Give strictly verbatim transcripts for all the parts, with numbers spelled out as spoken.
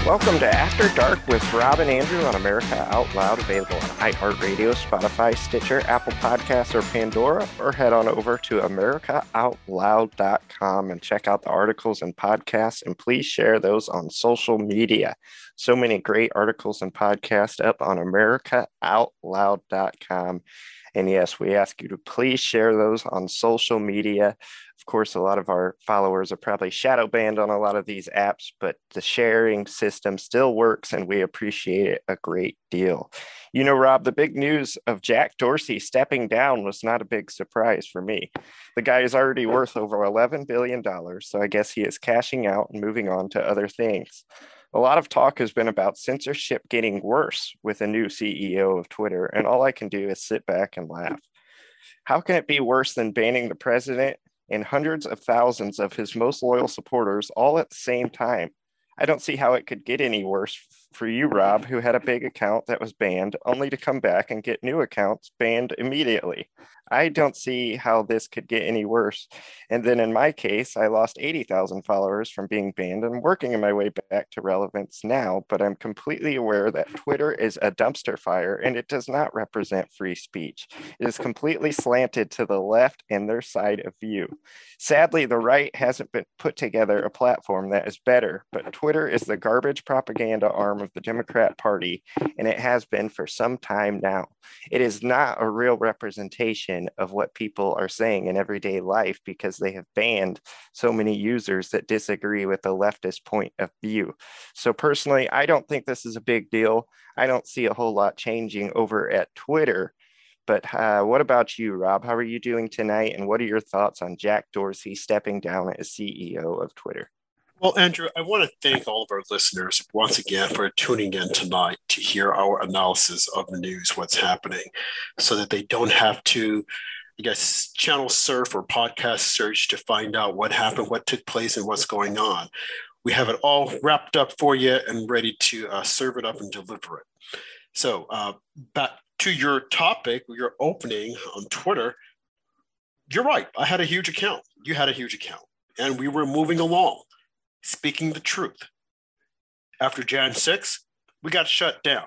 Welcome to After Dark with Rob and Andrew on America Out Loud, available on iHeartRadio, Spotify, Stitcher, Apple Podcasts, or Pandora, or head on over to america out loud dot com and check out the articles and podcasts, and please share those on social media. So many great articles and podcasts up on america out loud dot com. And yes, we ask you to please share those on social media. Of course, a lot of our followers are probably shadow banned on a lot of these apps, but the sharing system still works, and we appreciate it a great deal. You know, Rob, the big news of Jack Dorsey stepping down was not a big surprise for me. The guy is already worth over eleven billion dollars, so I guess he is cashing out and moving on to other things. A lot of talk has been about censorship getting worse with a new C E O of Twitter, and all I can do is sit back and laugh. How can it be worse than banning the president and hundreds of thousands of his most loyal supporters all at the same time? I don't see how it could get any worse for you, Rob, who had a big account that was banned, only to come back and get new accounts banned immediately. I don't see how this could get any worse. And then in my case, I lost eighty thousand followers from being banned, and I'm working my way back to relevance now, but I'm completely aware that Twitter is a dumpster fire and it does not represent free speech. It is completely slanted to the left and their side of view. Sadly, the right hasn't been put together a platform that is better, but Twitter is the garbage propaganda arm of the Democrat Party, and it has been for some time now. It is not a real representation of what people are saying in everyday life because they have banned so many users that disagree with the leftist point of view. So personally, I don't think this is a big deal. I don't see a whole lot changing over at Twitter. But uh, what about you, Rob? How are you doing tonight? And what are your thoughts on Jack Dorsey stepping down as C E O of Twitter? Well, Andrew, I want to thank all of our listeners once again for tuning in tonight to hear our analysis of the news, what's happening, so that they don't have to, I guess, channel surf or podcast search to find out what happened, what took place, and what's going on. We have it all wrapped up for you and ready to uh, serve it up and deliver it. So uh, back to your topic, your opening on Twitter, you're right. I had a huge account. You had a huge account. And we were moving along, speaking the truth. After January sixth, we got shut down.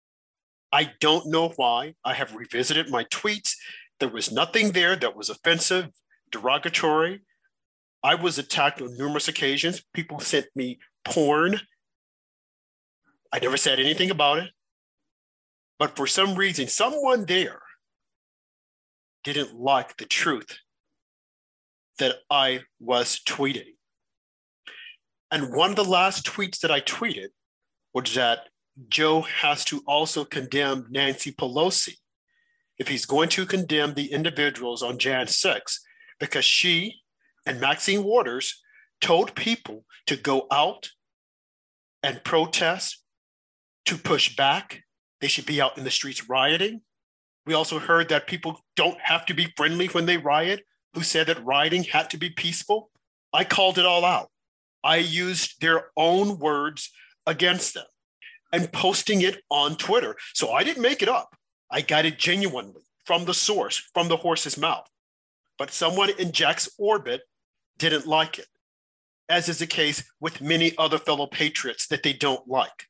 I don't know why. I have revisited my tweets. There was nothing there that was offensive, derogatory. I was attacked on numerous occasions. People sent me porn. I never said anything about it. But for some reason, someone there didn't like the truth that I was tweeting. And one of the last tweets that I tweeted was that Joe has to also condemn Nancy Pelosi if he's going to condemn the individuals on January sixth, because she and Maxine Waters told people to go out and protest, to push back. They should be out in the streets rioting. We also heard that people don't have to be friendly when they riot, who said that rioting had to be peaceful. I called it all out. I used their own words against them and posting it on Twitter. So I didn't make it up. I got it genuinely from the source, from the horse's mouth. But someone in Jack's orbit didn't like it, as is the case with many other fellow patriots that they don't like.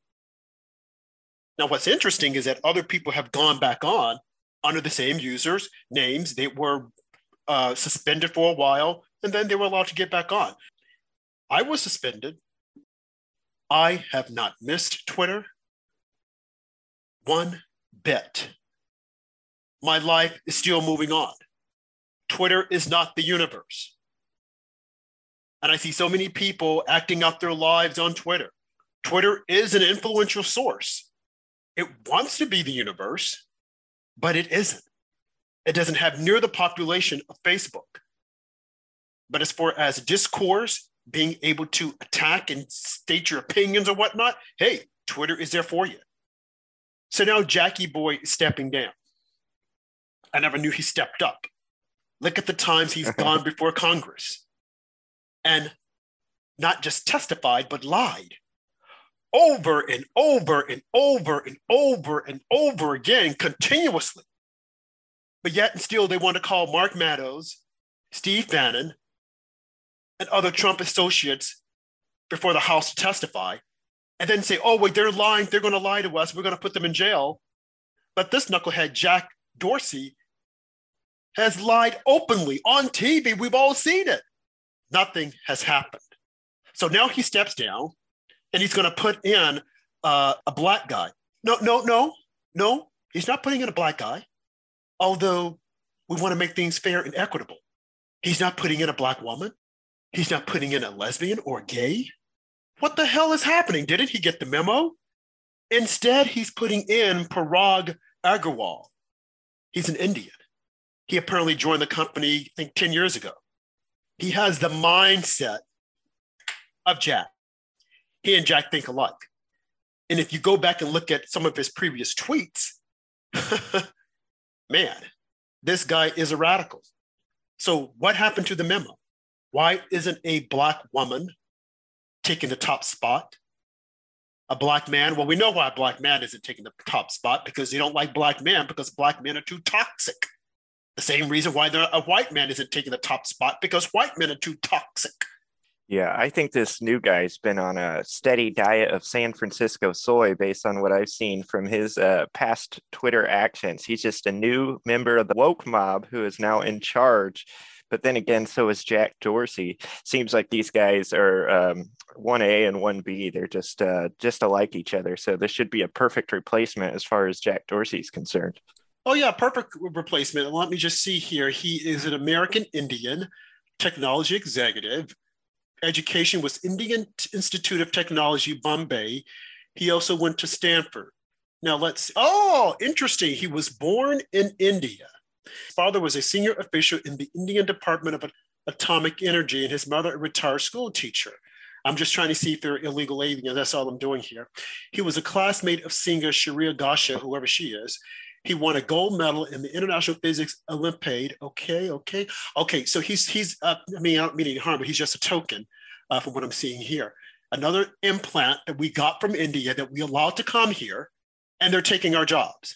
Now, what's interesting is that other people have gone back on under the same users' names. They were uh, suspended for a while, and then they were allowed to get back on. I was suspended. I have not missed Twitter one bit. My life is still moving on. Twitter is not the universe. And I see so many people acting out their lives on Twitter. Twitter is an influential source. It wants to be the universe, but it isn't. It doesn't have near the population of Facebook. But as far as discourse, being able to attack and state your opinions or whatnot, hey, Twitter is there for you. So now Jackie Boy is stepping down. I never knew he stepped up. Look at the times he's gone before Congress and not just testified, but lied over and over and over and over and over again, continuously. But yet and still they want to call Mark Meadows, Steve Bannon, and other Trump associates before the House to testify. and then say, oh, wait, they're lying. They're going to lie to us. We're going to put them in jail. But this knucklehead, Jack Dorsey, has lied openly on T V. We've all seen it. Nothing has happened. So now he steps down and he's going to put in uh, a black guy. No, no, no, no. He's not putting in a black guy, although we want to make things fair and equitable. He's not putting in a black woman. He's not putting in a lesbian or gay. What the hell is happening? Didn't he get the memo? Instead, he's putting in Parag Agrawal. He's an Indian. He apparently joined the company, I think, ten years ago. He has the mindset of Jack. He and Jack think alike. And if you go back and look at some of his previous tweets, man, this guy is a radical. So what happened to the memo? Why isn't a black woman taking the top spot? A black man? Well, we know why a black man isn't taking the top spot, because they don't like black men, because black men are too toxic. The same reason why a white man isn't taking the top spot, because white men are too toxic. Yeah, I think this new guy's been on a steady diet of San Francisco soy based on what I've seen from his uh, past Twitter actions. He's just a new member of the woke mob who is now in charge. But then again, so is Jack Dorsey. Seems like these guys are um, one A and one B. They're just uh, just alike each other. So this should be a perfect replacement as far as Jack Dorsey's concerned. Oh, yeah, perfect replacement. Let me just see here. He is an American Indian technology executive. Education was Indian Institute of Technology, Bombay. He also went to Stanford. Now let's, oh, interesting. He was born in India. His father was a senior official in the Indian Department of Atomic Energy, and his mother a retired school teacher. I'm just trying to see if they're illegal aliens. That's all I'm doing here. He was a classmate of singer Shreya Ghoshal, whoever she is. He won a gold medal in the International Physics Olympiad. Okay, okay, okay. So he's he's. Uh, I mean, I don't mean any harm, but he's just a token uh, from what I'm seeing here. Another implant that we got from India that we allowed to come here, and they're taking our jobs.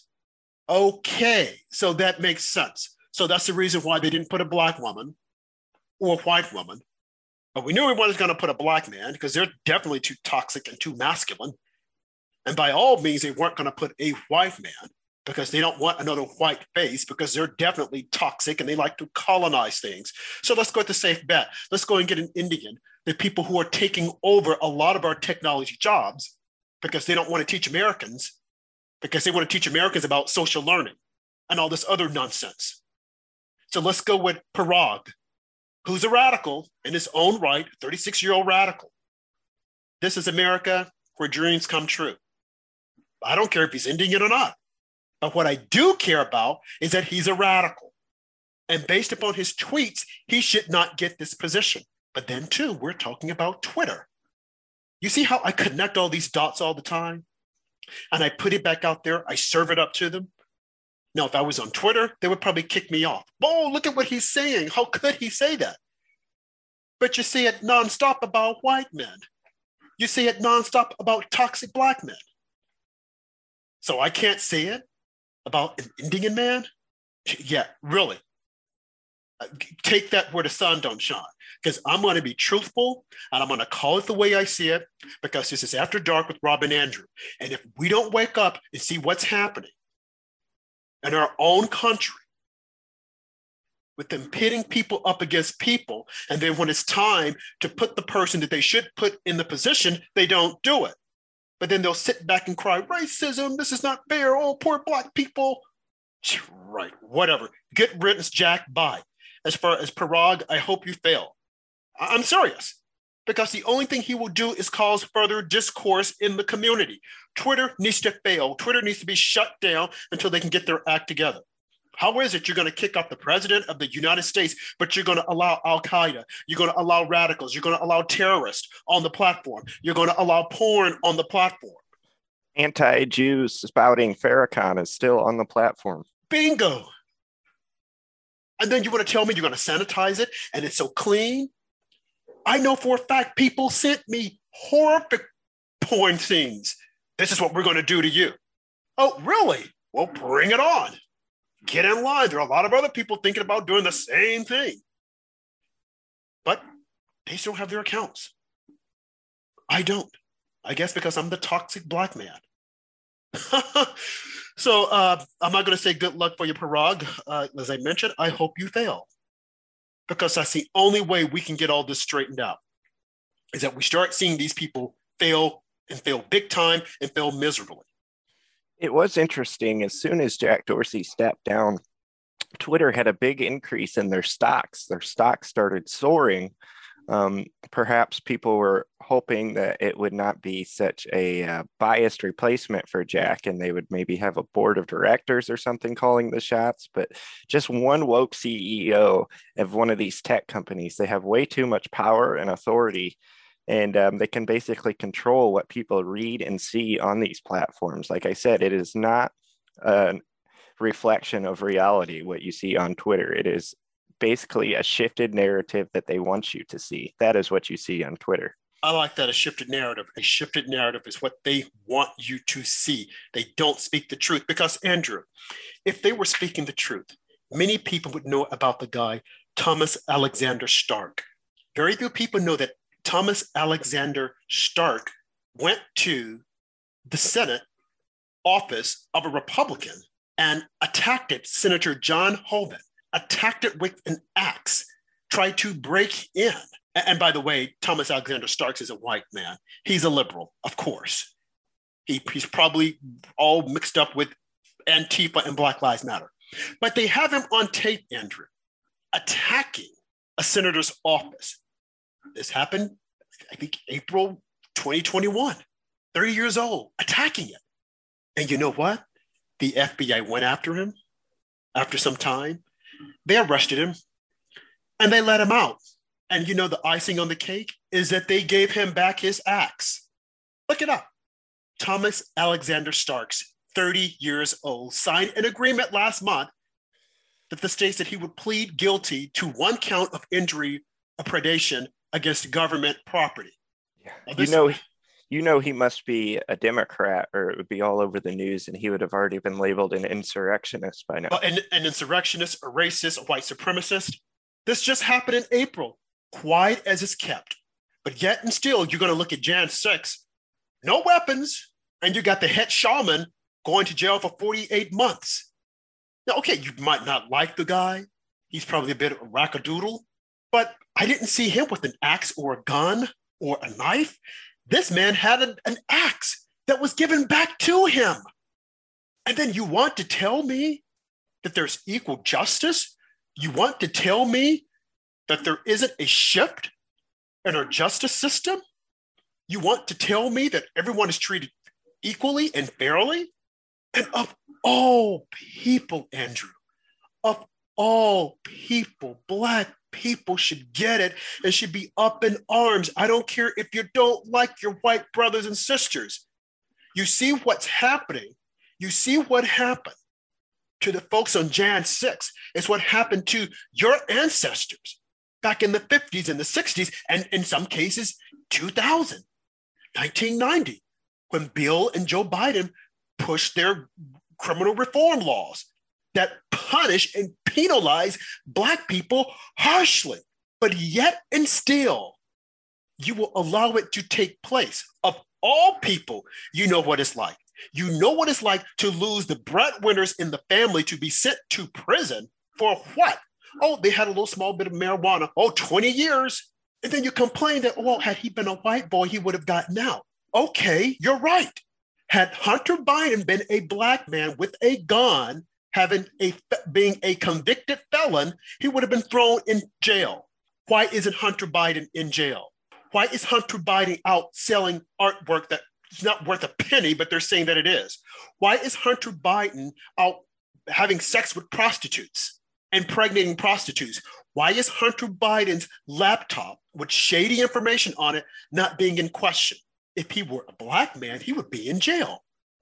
Okay, so that makes sense. So that's the reason why they didn't put a black woman or a white woman. But we knew we weren't going to put a black man because they're definitely too toxic and too masculine. And by all means, they weren't going to put a white man, because they don't want another white face, because they're definitely toxic and they like to colonize things. So let's go with the safe bet. Let's go and get an Indian, the people who are taking over a lot of our technology jobs, because they don't want to teach Americans, because they want to teach Americans about social learning and all this other nonsense. So let's go with Parag, who's a radical in his own right, thirty-six-year-old radical. This is America where dreams come true. I don't care if he's Indian or not. But what I do care about is that he's a radical. And based upon his tweets, he should not get this position. But then, too, we're talking about Twitter. You see how I connect all these dots all the time? And I put it back out there. I serve it up to them. Now, if I was on Twitter, they would probably kick me off. Oh, look at what he's saying. How could he say that? But you see it nonstop about white men. You see it nonstop about toxic black men. So I can't say it about an Indian man? Yeah, really. Take that where the sun don't shine, because I'm going to be truthful and I'm going to call it the way I see it, because this is After Dark with Rob and Andrew. And if we don't wake up and see what's happening in our own country, with them pitting people up against people, and then when it's time to put the person that they should put in the position, they don't do it. But then they'll sit back and cry, racism, this is not fair, oh, poor black people. Right, whatever. Get riddance, Jack, bye. As far as Parag, I hope you fail. I'm serious, because the only thing he will do is cause further discourse in the community. Twitter needs to fail. Twitter needs to be shut down until they can get their act together. How is it you're going to kick off the president of the United States, but you're going to allow Al-Qaeda, you're going to allow radicals, you're going to allow terrorists on the platform, you're going to allow porn on the platform? Anti-Jews spouting Farrakhan is still on the platform. Bingo. And then you want to tell me you're going to sanitize it and it's so clean? I know for a fact people sent me horrific porn scenes. This is what we're going to do to you. Oh, really? Well, bring it on. Get in line. There are a lot of other people thinking about doing the same thing. But they still have their accounts. I don't. I guess because I'm the toxic black man. So uh, I'm not going to say good luck for your parag. Uh, as I mentioned, I hope you fail, because that's the only way we can get all this straightened out, is that we start seeing these people fail and fail big time and fail miserably. It was interesting. As soon as Jack Dorsey stepped down, Twitter had a big increase in their stocks. Their stocks started soaring. Um, perhaps people were hoping that it would not be such a uh, biased replacement for Jack, and they would maybe have a board of directors or something calling the shots. But just one woke C E O of one of these tech companies, they have way too much power and authority, and um, they can basically control what people read and see on these platforms. Like I said, it is not a reflection of reality what you see on Twitter. It is basically a shifted narrative that they want you to see. That is what you see on Twitter. I like that, a shifted narrative. A shifted narrative is what they want you to see. They don't speak the truth, because, Andrew, if they were speaking the truth, many people would know about the guy, Thomas Alexander Stark. Very few people know that Thomas Alexander Stark went to the Senate office of a Republican and attacked it, Senator John Hoeven. Attacked it with an axe, tried to break in. And by the way, Thomas Alexander Starks is a white man. He's a liberal, of course. He, he's probably all mixed up with Antifa and Black Lives Matter. But they have him on tape, Andrew, attacking a senator's office. This happened, I think, April twenty twenty-one, thirty years old, attacking it. And you know what? The F B I went after him after some time. They arrested him and they let him out. And you know, the icing on the cake is that they gave him back his axe. Look it up. Thomas Alexander Starks, thirty years old, signed an agreement last month that the states that he would plead guilty to one count of injury or predation against government property. Yeah. You know, you know, he must be a Democrat, or it would be all over the news, and he would have already been labeled an insurrectionist by now. Uh, an, an insurrectionist, a racist, a white supremacist. This just happened in April, quiet as it's kept. But yet and still, you're going to look at January sixth, no weapons, and you got the head shaman going to jail for forty-eight months. Now, okay, you might not like the guy. He's probably a bit of a wackadoodle, but I didn't see him with an axe or a gun or a knife. This man had an, an axe that was given back to him. And then you want to tell me that there's equal justice? You want to tell me that there isn't a shift in our justice system? You want to tell me that everyone is treated equally and fairly? And of all people, Andrew, of all people, Black people should get it and should be up in arms. I don't care if you don't like your white brothers and sisters. You see what's happening. You see what happened to the folks on January sixth. It's what happened to your ancestors back in the fifties and the sixties, and in some cases, two thousand, nineteen ninety, when Bill and Joe Biden pushed their criminal reform laws that punish and penalize Black people harshly. But yet and still, you will allow it to take place. Of all people, you know what it's like. You know what it's like to lose the breadwinners in the family, to be sent to prison for what? Oh, they had a little small bit of marijuana. Oh, twenty years. And then you complain that, well, had he been a white boy, he would have gotten out. Okay, you're right. Had Hunter Biden been a Black man with a gun, having a being a convicted felon, he would have been thrown in jail. Why isn't Hunter Biden in jail? Why is Hunter Biden out selling artwork that is not worth a penny, but they're saying that it is? Why is Hunter Biden out having sex with prostitutes, impregnating prostitutes? Why is Hunter Biden's laptop with shady information on it not being in question? If he were a Black man, he would be in jail.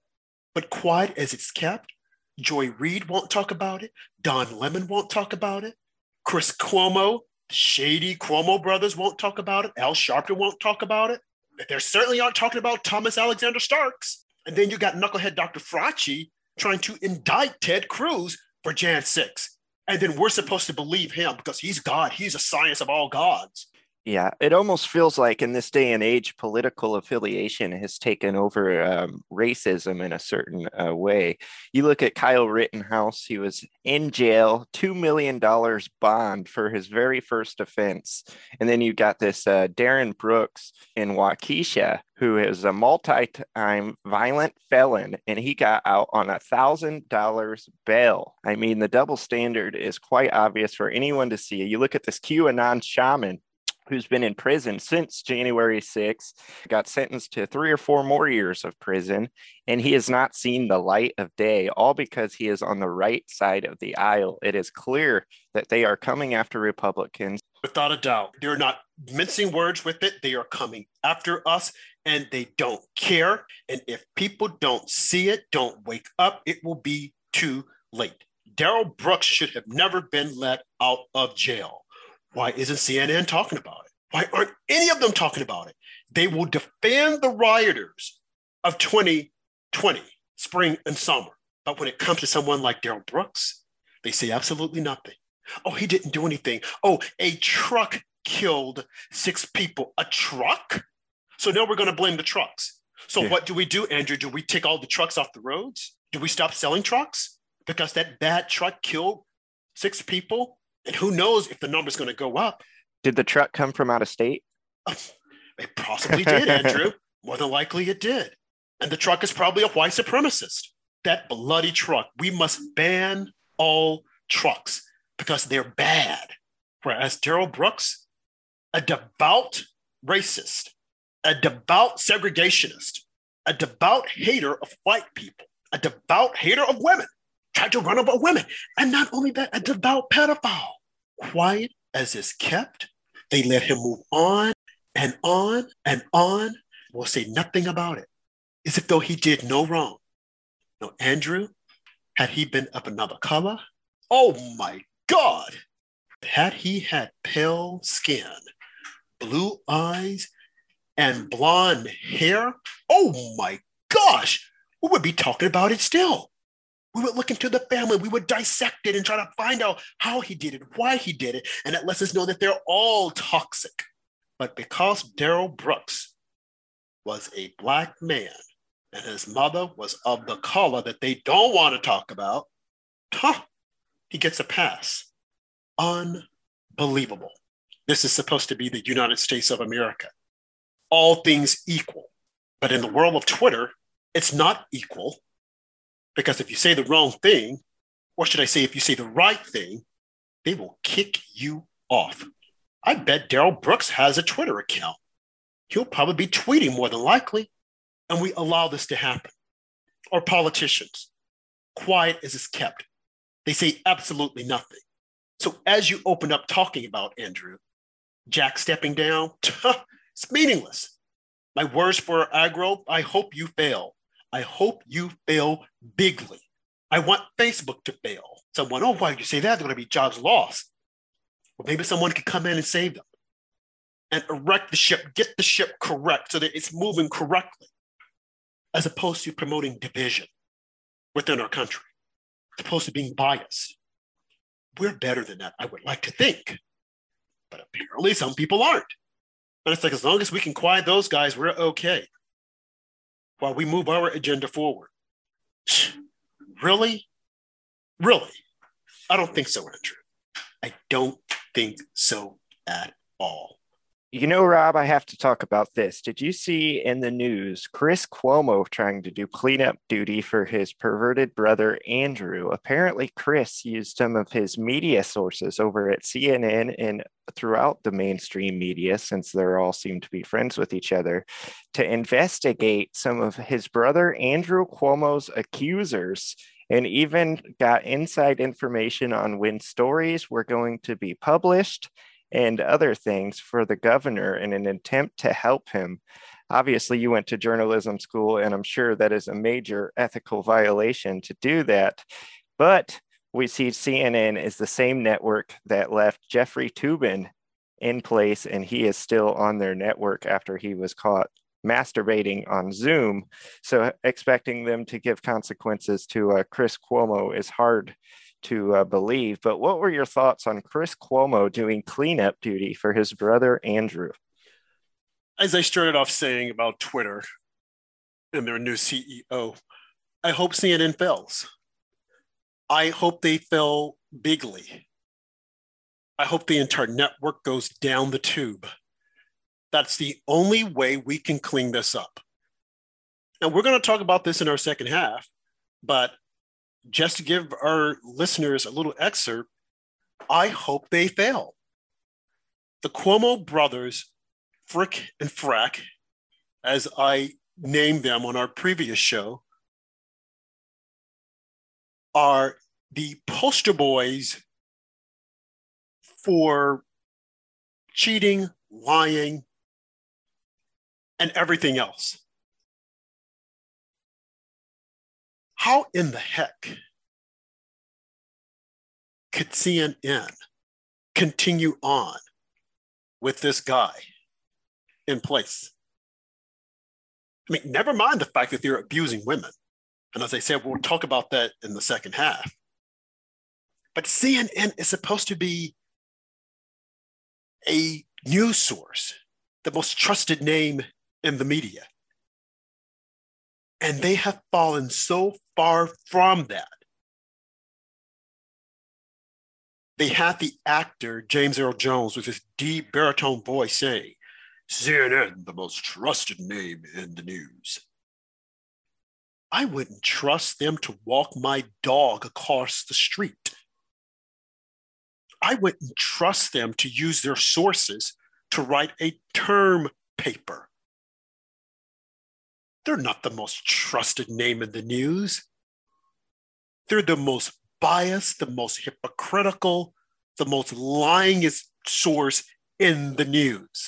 But quiet as it's kept, Joy Reid won't talk about it. Don Lemon won't talk about it. Chris Cuomo, shady Cuomo brothers won't talk about it. Al Sharpton won't talk about it. They certainly aren't talking about Thomas Alexander Starks. And then you got knucklehead Doctor Fauci trying to indict Ted Cruz for January sixth. And then we're supposed to believe him because he's God. He's a science of all gods. Yeah, it almost feels like in this day and age, political affiliation has taken over um, racism in a certain uh, way. You look at Kyle Rittenhouse, he was in jail, two million dollars bond for his very first offense. And then you got this uh, Darren Brooks in Waukesha, who is a multi-time violent felon, and he got out on a one thousand dollars bail. I mean, the double standard is quite obvious for anyone to see. You look at this QAnon shaman who's been in prison since January sixth, got sentenced to three or four more years of prison, and he has not seen the light of day, all because he is on the right side of the aisle. It is clear that they are coming after Republicans. Without a doubt. They're not mincing words with it. They are coming after us, and they don't care. And if people don't see it, don't wake up, it will be too late. Darrell Brooks should have never been let out of jail. Why isn't C N N talking about it? Why aren't any of them talking about it? They will defend the rioters of twenty twenty, spring and summer. But when it comes to someone like Darrell Brooks, they say absolutely nothing. Oh, he didn't do anything. Oh, a truck killed six people. A truck? So now we're going to blame the trucks. So yeah. What do we do, Andrew? Do we take all the trucks off the roads? Do we stop selling trucks? Because that bad truck killed six people? And who knows if the number's going to go up. Did the truck come from out of state? It possibly did, Andrew. More than likely it did. And the truck is probably a white supremacist. That bloody truck. We must ban all trucks because they're bad. Whereas Darrell Brooks, a devout racist, a devout segregationist, a devout hater of white people, a devout hater of women, tried to run over women. And not only that, a devout pedophile. Quiet as is kept, they let him move on and on and on. Will say nothing about it, as if though he did no wrong. No, Andrew, had he been of another color, oh my God, had he had pale skin, blue eyes, and blonde hair, oh my gosh, we would be talking about it still. We would look into the family, we would dissect it and try to find out how he did it, why he did it, and it lets us know that they're all toxic. But because Darrell Brooks was a Black man and his mother was of the color that they don't want to talk about, huh, he gets a pass. Unbelievable. This is supposed to be the United States of America. All things equal. But in the world of Twitter, it's not equal. Because if you say the wrong thing, or should I say, if you say the right thing, they will kick you off. I bet Darrell Brooks has a Twitter account. He'll probably be tweeting more than likely, and we allow this to happen. Or politicians, quiet as is kept. They say absolutely nothing. So as you open up talking about Andrew, Jack stepping down, it's meaningless. My words for aggro, I hope you fail. I hope you fail bigly. I want Facebook to fail. Someone, oh, why did you say that? There are going to be jobs lost. Well, maybe someone could come in and save them and erect the ship, get the ship correct so that it's moving correctly, as opposed to promoting division within our country, as opposed to being biased. We're better than that, I would like to think. But apparently some people aren't. And it's like, as long as we can quiet those guys, we're okay. While we move our agenda forward. Really? Really? I don't think so, Andrew. I don't think so at all. You know, Rob, I have to talk about this. Did you see in the news Chris Cuomo trying to do cleanup duty for his perverted brother, Andrew? Apparently, Chris used some of his media sources over at C N N and throughout the mainstream media, since they all seem to be friends with each other, to investigate some of his brother, Andrew Cuomo's accusers, and even got inside information on when stories were going to be published and other things for the governor in an attempt to help him. Obviously, you went to journalism school, and I'm sure that is a major ethical violation to do that. But we see C N N is the same network that left Jeffrey Toobin in place, and he is still on their network after he was caught masturbating on Zoom. So expecting them to give consequences to uh, Chris Cuomo is hard to uh, believe. But what were your thoughts on Chris Cuomo doing cleanup duty for his brother Andrew? As I started off saying about Twitter and their new C E O, I hope C N N fails. I hope they fail bigly. I hope the entire network goes down the tube. That's the only way we can clean this up. And we're going to talk about this in our second half, but just to give our listeners a little excerpt, I hope they fail. The Cuomo brothers, Frick and Frack, as I named them on our previous show, are the poster boys for cheating, lying, and everything else. How in the heck could C N N continue on with this guy in place? I mean, never mind the fact that they're abusing women. And as I said, we'll talk about that in the second half. But C N N is supposed to be a news source, the most trusted name in the media. And they have fallen so far from that. They had the actor, James Earl Jones, with his deep baritone voice saying, C N N, the most trusted name in the news. I wouldn't trust them to walk my dog across the street. I wouldn't trust them to use their sources to write a term paper. They're not the most trusted name in the news. They're the most biased, the most hypocritical, the most lyingest source in the news.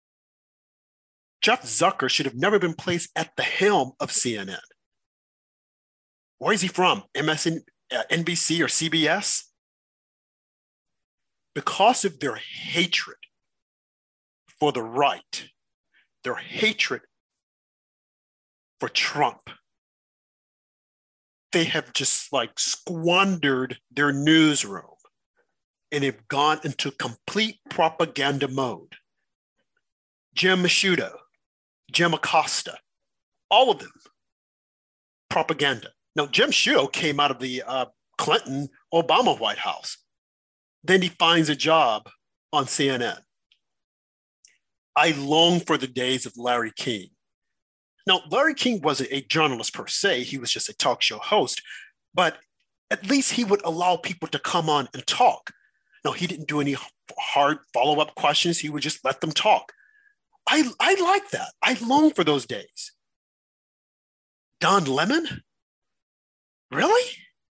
Jeff Zucker should have never been placed at the helm of C N N. Where is he from? M S N, uh, N B C or C B S? Because of their hatred for the right, their hatred for Trump, they have just like squandered their newsroom and have gone into complete propaganda mode. Jim Masciuto, Jim Acosta, all of them, propaganda. Now, Jim Masciuto came out of the uh, Clinton, Obama White House. Then he finds a job on C N N. I long for the days of Larry King. Now, Larry King wasn't a journalist per se. He was just a talk show host. But at least he would allow people to come on and talk. No, he didn't do any hard follow-up questions. He would just let them talk. I, I like that. I long for those days. Don Lemon? Really?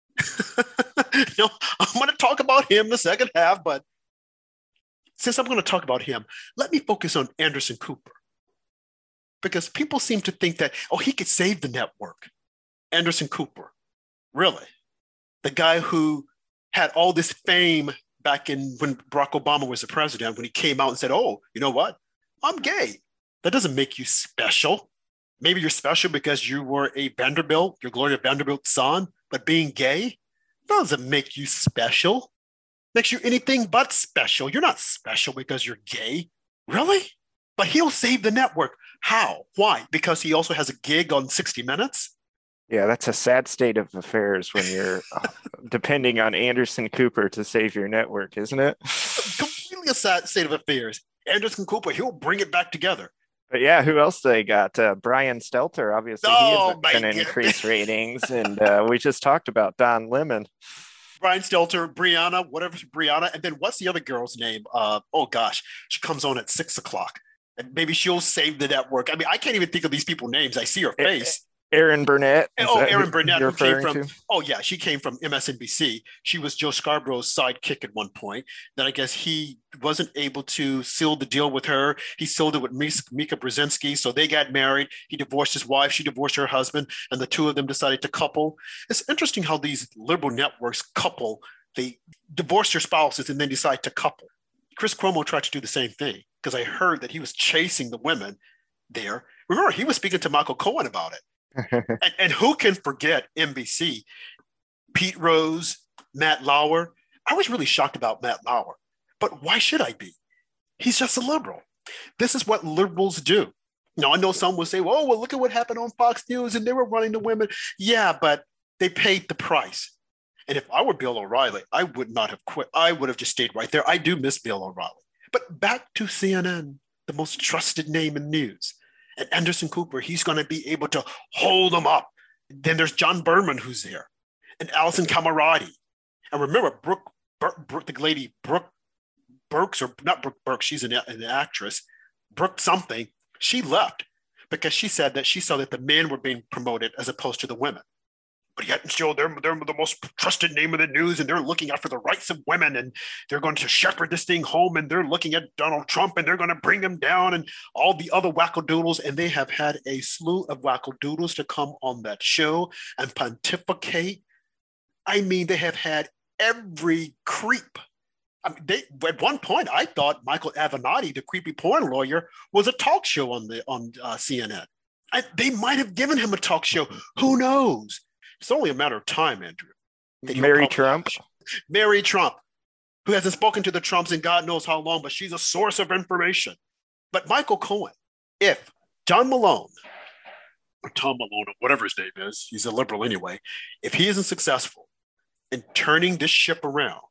No, I'm going to talk about him in the second half, but since I'm going to talk about him, let me focus on Anderson Cooper. Because people seem to think that, oh, he could save the network. Anderson Cooper. Really? The guy who had all this fame back in when Barack Obama was the president, when he came out and said, oh, you know what? I'm gay. That doesn't make you special. Maybe you're special because you were a Vanderbilt, you're Gloria Vanderbilt's son, but being gay doesn't make you special. Makes you anything but special. You're not special because you're gay. Really? But he'll save the network. How? Why? Because he also has a gig on sixty minutes? Yeah, that's a sad state of affairs when you're uh, depending on Anderson Cooper to save your network, isn't it? Completely a sad state of affairs. Anderson Cooper, he'll bring it back together. But yeah, who else they got? Uh, Brian Stelter, obviously, oh, he is going to increase ratings. And uh, we just talked about Don Lemon. Brian Stelter, Brianna, whatever, Brianna. And then what's the other girl's name? Uh, oh, gosh, she comes on at six o'clock. And maybe she'll save the network. I mean, I can't even think of these people's names. I see her face. Erin Burnett. Oh, Erin Burnett, who came from, to? oh, yeah, she came from M S N B C. She was Joe Scarborough's sidekick at one point. Then I guess he wasn't able to seal the deal with her. He sealed it with Mika Brzezinski. So they got married. He divorced his wife. She divorced her husband. And the two of them decided to couple. It's interesting how these liberal networks couple. They divorce their spouses and then decide to couple. Chris Cuomo tried to do the same thing because I heard that he was chasing the women there. Remember, he was speaking to Michael Cohen about it. and, and who can forget N B C? Pete Rose, Matt Lauer. I was really shocked about Matt Lauer, but why should I be? He's just a liberal. This is what liberals do. Now, I know some will say, well, well, look at what happened on Fox News and they were running the women. Yeah, but they paid the price. And if I were Bill O'Reilly, I would not have quit. I would have just stayed right there. I do miss Bill O'Reilly. But back to C N N, the most trusted name in news. And Anderson Cooper, he's going to be able to hold them up. Then there's John Berman, who's there, and Allison Camerati. And remember, Brooke, Brooke, Brooke the lady, Brooke Burks, or not Brooke Burke, she's an, an actress, Brooke something, she left because she said that she saw that the men were being promoted as opposed to the women. But yet still, they're, they're the most trusted name of the news, and they're looking out for the rights of women, and they're going to shepherd this thing home, and they're looking at Donald Trump, and they're going to bring him down, and all the other wackadoodles. And they have had a slew of wackadoodles to come on that show and pontificate. I mean, they have had every creep. I mean, they, at one point, I thought Michael Avenatti, the creepy porn lawyer, was a talk show on the on uh, C N N. I, they might have given him a talk show. Who knows? It's only a matter of time, Andrew. Mary Trump. Mary Trump, who hasn't spoken to the Trumps in God knows how long, but she's a source of information. But Michael Cohen, if John Malone, or Tom Malone, or whatever his name is, he's a liberal anyway, if he isn't successful in turning this ship around,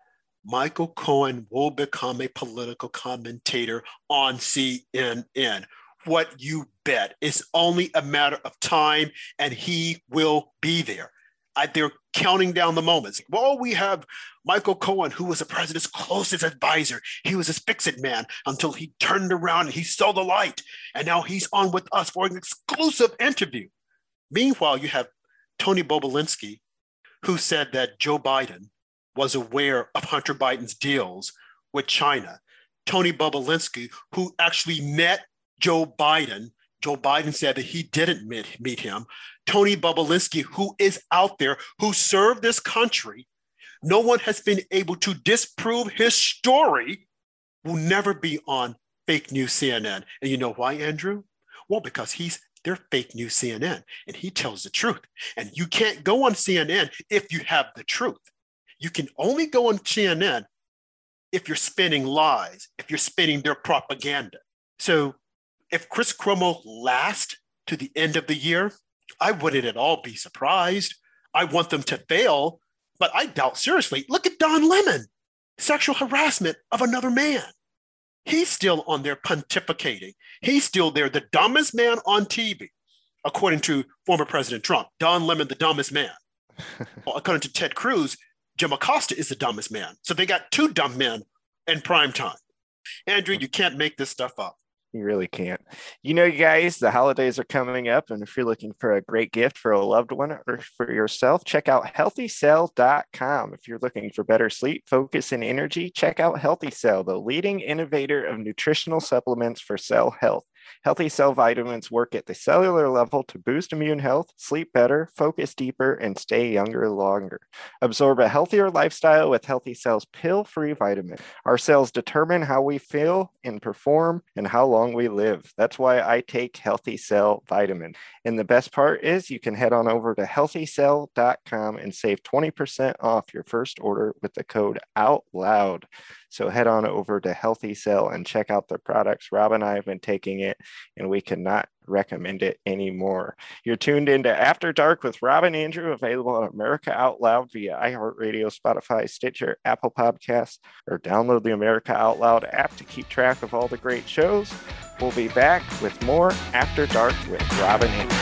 Michael Cohen will become a political commentator on C N N. What you bet. It's only a matter of time, and he will be there. I, they're counting down the moments. Well, we have Michael Cohen, who was the president's closest advisor. He was his fix-it man until he turned around and he saw the light. And now he's on with us for an exclusive interview. Meanwhile, you have Tony Bobulinski, who said that Joe Biden was aware of Hunter Biden's deals with China. Tony Bobulinski, who actually met Joe Biden. Joe Biden said that he didn't meet, meet him. Tony Bobulinski, who is out there, who served this country, no one has been able to disprove his story, will never be on fake news C N N. And you know why, Andrew? Well, because he's their fake news C N N, and he tells the truth. And you can't go on C N N if you have the truth. You can only go on C N N if you're spinning lies, if you're spinning their propaganda. So if Chris Cuomo lasts to the end of the year, I wouldn't at all be surprised. I want them to fail, but I doubt seriously. Look at Don Lemon, sexual harassment of another man. He's still on there pontificating. He's still there, the dumbest man on T V, according to former President Trump. Don Lemon, the dumbest man. Well, according to Ted Cruz, Jim Acosta is the dumbest man. So they got two dumb men in prime time. Andrew, you can't make this stuff up. You really can't. You know, you guys, the holidays are coming up, and if you're looking for a great gift for a loved one or for yourself, check out healthy cell dot com. If you're looking for better sleep, focus, and energy, check out Healthy Cell, the leading innovator of nutritional supplements for cell health. Healthy Cell vitamins work at the cellular level to boost immune health, sleep better, focus deeper, and stay younger longer. Absorb a healthier lifestyle with Healthy Cell's pill-free vitamin. Our cells determine how we feel and perform and how long we live. That's why I take Healthy Cell vitamin. And the best part is you can head on over to healthy cell dot com and save twenty percent off your first order with the code OUTLOUD. So head on over to Healthy Cell and check out their products. Rob and I have been taking it, and we cannot recommend it anymore. You're tuned into After Dark with Rob and Andrew, available on America Out Loud via iHeartRadio, Spotify, Stitcher, Apple Podcasts, or download the America Out Loud app to keep track of all the great shows. We'll be back with more After Dark with Rob and Andrew.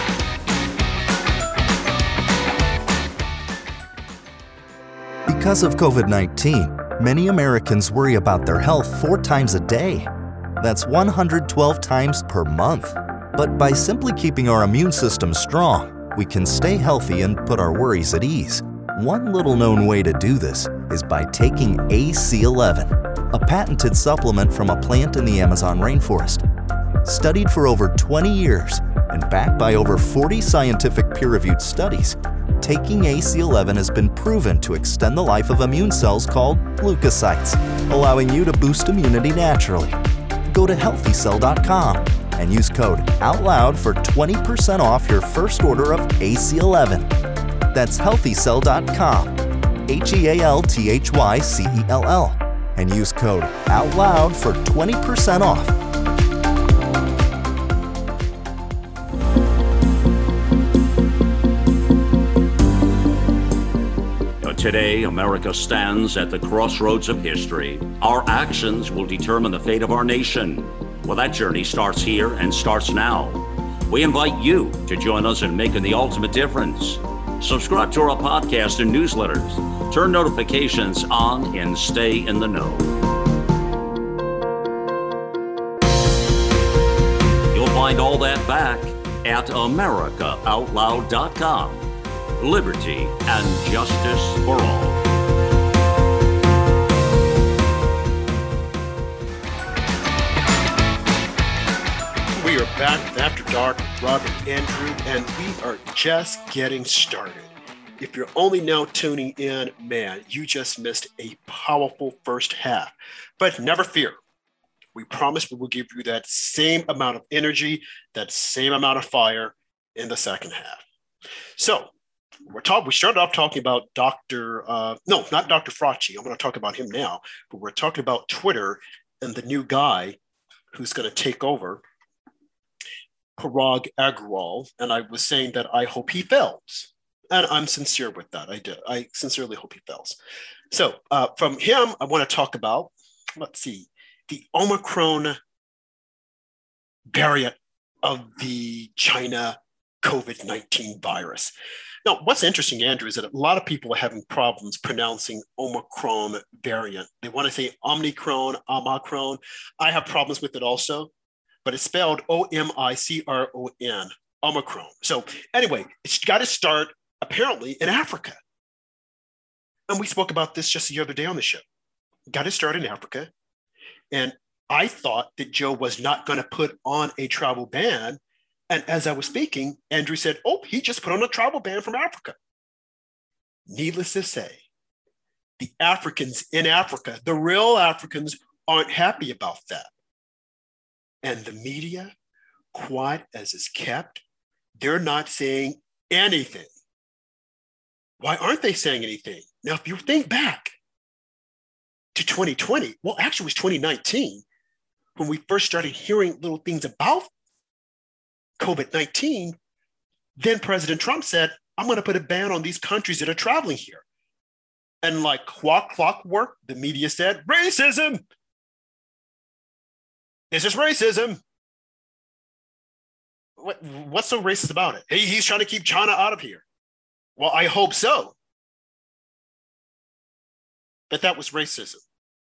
Because of covid nineteen, many Americans worry about their health four times a day. That's one hundred twelve times per month. But by simply keeping our immune system strong, we can stay healthy and put our worries at ease. One little known way to do this is by taking A C eleven, a patented supplement from a plant in the Amazon rainforest. Studied for over twenty years and backed by over forty scientific peer-reviewed studies, taking A C eleven has been proven to extend the life of immune cells called leukocytes, allowing you to boost immunity naturally. Go to healthy cell dot com and use code OUTLOUD for twenty percent off your first order of A C eleven. That's healthy cell dot com. H E A L T H Y C E L L, and use code OUTLOUD for twenty percent off. Today, America stands at the crossroads of history. Our actions will determine the fate of our nation. Well, that journey starts here and starts now. We invite you to join us in making the ultimate difference. Subscribe to our podcast and newsletters. Turn notifications on and stay in the know. You'll find all that back at America Out Loud dot com. Liberty and justice for all. We are back with After Dark with Rob and Andrew, and we are just getting started. If you're only now tuning in, man, you just missed a powerful first half. But never fear. We promise we will give you that same amount of energy, that same amount of fire in the second half. So, We're talk, we started off talking about Doctor Uh, no, not Doctor Fauci. I'm going to talk about him now, but we're talking about Twitter and the new guy who's going to take over, Parag Agrawal. And I was saying that I hope he fails. And I'm sincere with that. I do. I sincerely hope he fails. So uh, from him, I want to talk about, let's see, the Omicron variant of the China COVID nineteen virus. Now, what's interesting, Andrew, is that a lot of people are having problems pronouncing Omicron variant. They want to say Omicron, Omicron. I have problems with it also, but it's spelled O M I C R O N, Omicron. So anyway, it's got to start apparently in Africa. And we spoke about this just the other day on the show. Got to start in Africa. And I thought that Joe was not going to put on a travel ban. And as I was speaking, Andrew said, oh, he just put on a travel ban from Africa. Needless to say, the Africans in Africa, the real Africans, aren't happy about that. And the media, quiet as is kept, they're not saying anything. Why aren't they saying anything? Now, if you think back to twenty twenty, well, actually it was twenty nineteen, when we first started hearing little things about COVID nineteen, then President Trump said, I'm going to put a ban on these countries that are traveling here. And like clock, clockwork, the media said, racism. This is racism. What, what's so racist about it? He, he's trying to keep China out of here. Well, I hope so. But that was racism.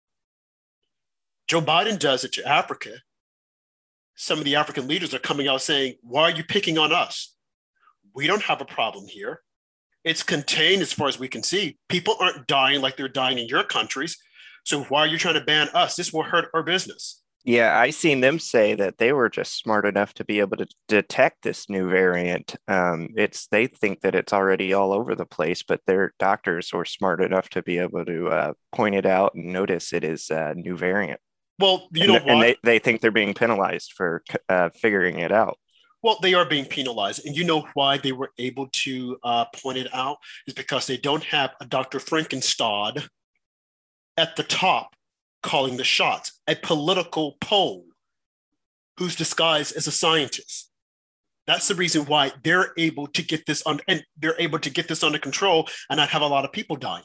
Joe Biden does it to Africa. Some of the African leaders are coming out saying, why are you picking on us? We don't have a problem here. It's contained as far as we can see. People aren't dying like they're dying in your countries. So why are you trying to ban us? This will hurt our business. Yeah, I seen them say that they were just smart enough to be able to detect this new variant. Um, it's they think that it's already all over the place, but their doctors were smart enough to be able to uh, point it out and notice it is a new variant. Well, you and, know what? And they, they think they're being penalized for uh, figuring it out. Well, they are being penalized. And you know why they were able to uh, point it out is because they don't have a Doctor Frankenstein at the top calling the shots, a political pole who's disguised as a scientist. That's the reason why they're able to get this on, and they're able to get this under control and not have a lot of people dying.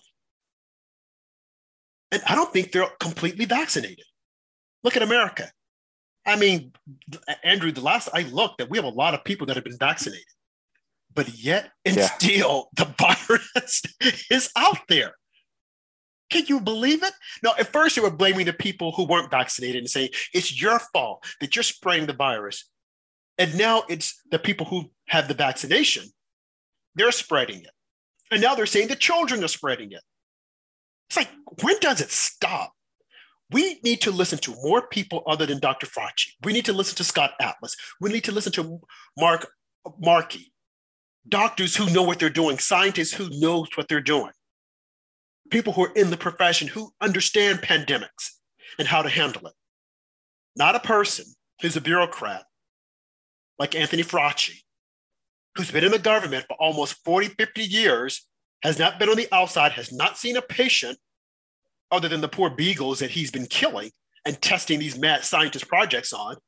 And I don't think they're completely vaccinated. Look at America. I mean, Andrew, the last I looked, that we have a lot of people that have been vaccinated, but yet and yeah. still the virus is out there. Can you believe it? No, at first they were blaming the people who weren't vaccinated and saying, it's your fault that you're spreading the virus. And now it's the people who have the vaccination. They're spreading it. And now they're saying the children are spreading it. It's like, when does it stop? We need to listen to more people other than Doctor Fauci. We need to listen to Scott Atlas. We need to listen to Mark Markey, doctors who know what they're doing, scientists who know what they're doing, people who are in the profession who understand pandemics and how to handle it. Not a person who's a bureaucrat like Anthony Fauci, who's been in the government for almost forty, fifty years has not been on the outside, has not seen a patient other than the poor beagles that he's been killing and testing these mad scientist projects on.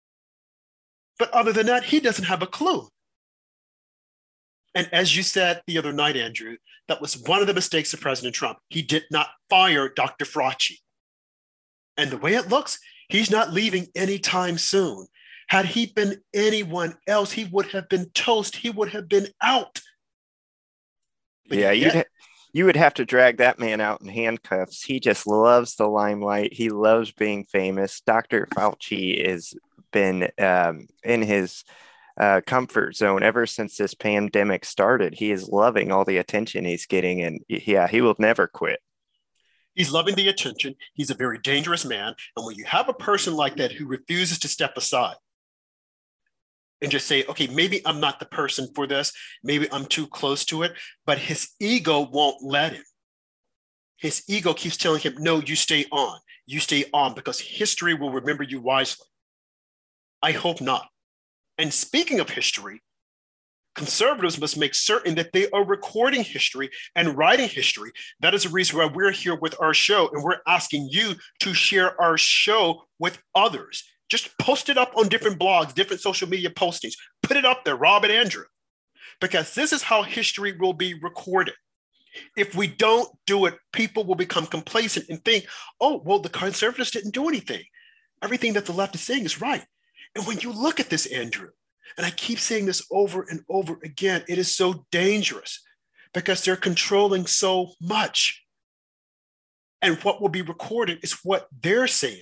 But other than that, he doesn't have a clue. And as you said the other night, Andrew, that was one of the mistakes of President Trump. He did not fire Doctor Fauci. And the way it looks, he's not leaving anytime soon. Had he been anyone else, he would have been toast. He would have been out. But yeah, yet, you'd ha- you would have to drag that man out in handcuffs. He just loves the limelight. He loves being famous. Doctor Fauci has been um, in his uh, comfort zone ever since this pandemic started. He is loving all the attention he's getting, and yeah, he will never quit. He's loving the attention. He's a very dangerous man. And when you have a person like that who refuses to step aside and just say, okay, maybe I'm not the person for this, maybe I'm too close to it, but his ego won't let him. His ego keeps telling him, no, you stay on, you stay on, because history will remember you wisely. I hope not. And speaking of history, conservatives must make certain that they are recording history and writing history. That is the reason why we're here with our show, and we're asking you to share our show with others. Just post it up on different blogs, different social media postings. Put it up there, Rob and Andrew, because this is how history will be recorded. If we don't do it, people will become complacent and think, oh, well, the conservatives didn't do anything. Everything that the left is saying is right. And when you look at this, Andrew, and I keep saying this over and over again, it is so dangerous because they're controlling so much. And what will be recorded is what they're saying.